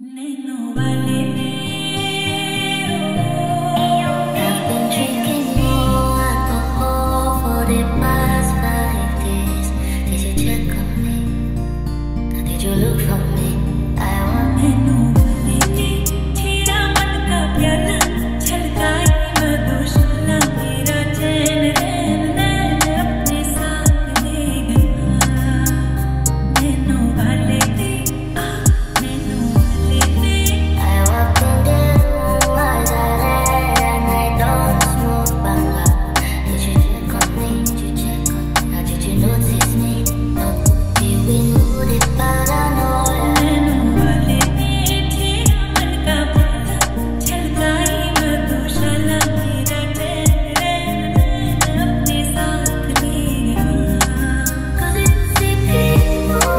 Neno vale. I've been drinking more alcohol for the past 5 days. Did you check on me? Or did you look for me? I want Neno vale तेरा मन का प्याला छलकाए मधुशाला मेरा चैन रैन नैन अपने साथ ले गया। Neno vale Neno vale I walked in the room, eyes are red, and I don't smoke banga. Did you check on me? Did you check on me? Or did you notice me? No, we knew the paranoia. Neno vale तेरा मन का प्याला छलकाए मधुशाला मेरा चैन रैन नैन अपने साथ ले गया। 'Cause you see people,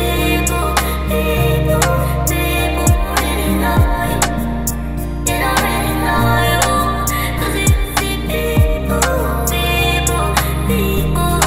really know you. They don't really know you. 'Cause you see people, they don't really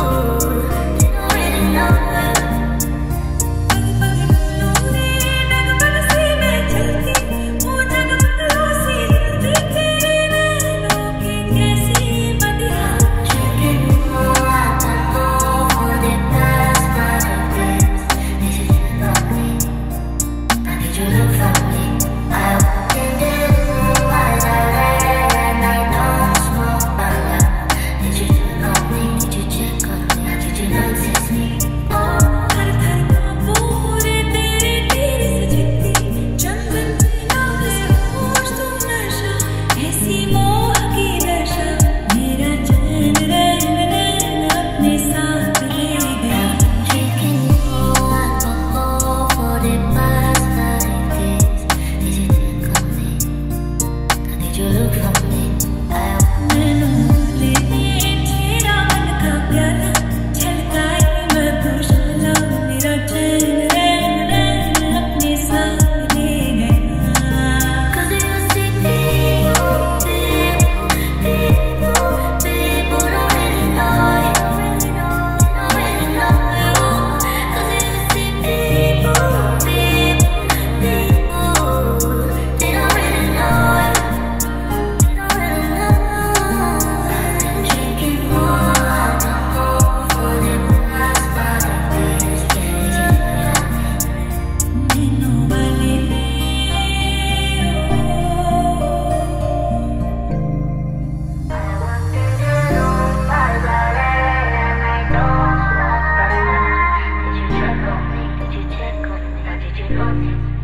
know you. पग पग डोले नगमग सी मैं चलती वो जगमगलों सी जलती तेरे नैनों की कैसी बदिया। Drinking more alcohol for the past 5 days. Did you check on me? Or did you look for me? I walked in the room, eyes are red, and I don't smoke banga. Did you check on me? Did you check on me? Or did you notice me? थर थर कांपू रे तेरे तीर से चित्ती चंदन बिना है होश तू नशा ऐसी मोह की दशा मेरा चैन रैन नैन अपने साथ ले गया। Drinking more alcohol for the past 5 days. Did you check on me? Or did you look for me? नैनो ले तेरा मन का प्याला छलकाए मधुशाला मेरा चैन रैन नैन अपने साथ ले गया। 'Cause you see people don't really know you. Don't really know you. 'Cause you see people, they don't really know you. They don't really know. I've been drinking more alcohol for the past 5 days. Did you check on me? नैनो वाले I walked in the room, eyes are red, and I don't smoke banga. Did you check on me? Did you check on me? Or did you notice?